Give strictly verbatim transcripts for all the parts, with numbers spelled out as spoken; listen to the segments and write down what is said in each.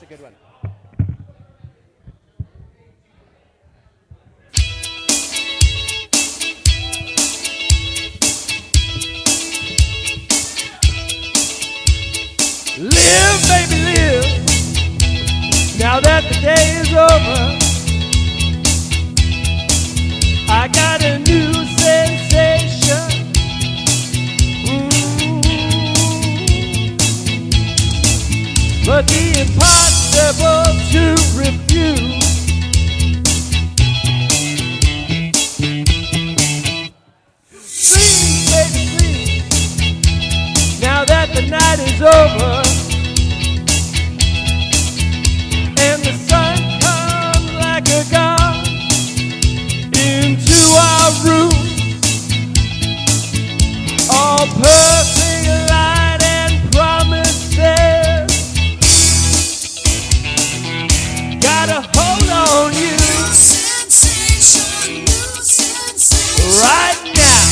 a good one. Live, baby, live. Now that the day is over, I got a new sensation. Mm. But the impossible to refuse. Dream, baby, dream. Now that the night is over and the sun comes like a god into our room, all perfect light and promises. Gotta hold on you right now.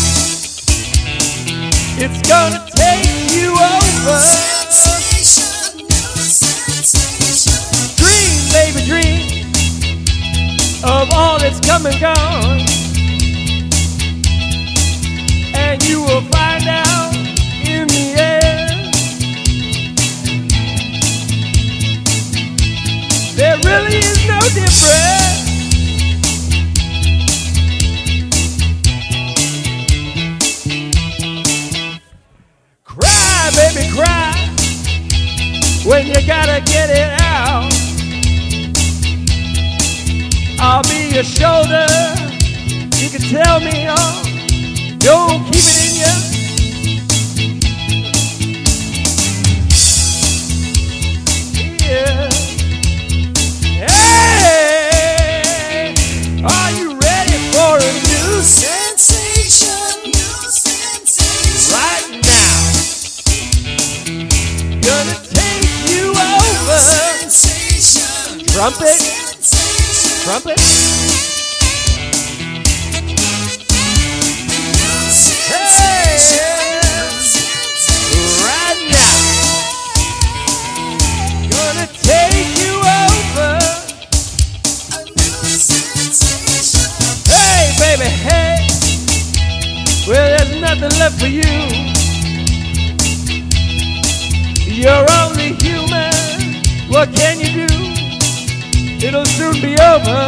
It's gonna take you over. Dream, baby, dream of all that's come and gone, and you will find out in the end there really is no difference. Cry, baby, cry when you gotta get it out. I'll be your shoulder, you can tell me all. Don't keep it in you. Yeah. Hey, are you ready for a new sensation? New sensation. Right now, gonna take you over. Sensation. Trumpet. Trumpet. Hey, right now, gonna take you over. Hey, baby, hey. Well, there's nothing left for you. You're only human. What can you do? It'll soon be over.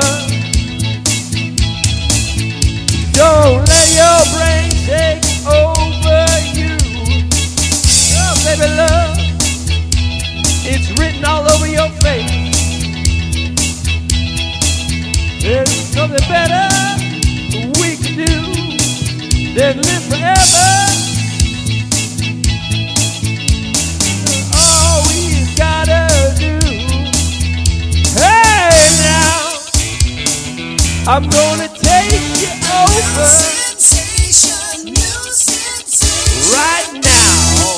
Don't let your brain take over you. Oh, baby, love, it's written all over your face. There's something better we can do than live forever. All we've gotta do. Hey, now, I'm gonna take you over. Right now,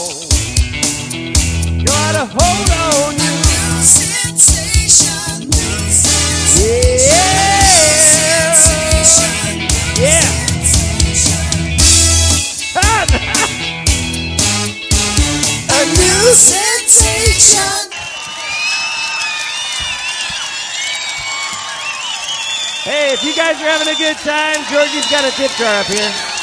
gotta hold on you. Yeah, yeah. A new sensation. Hey, if you guys are having a good time, Georgie's got a tip jar up here.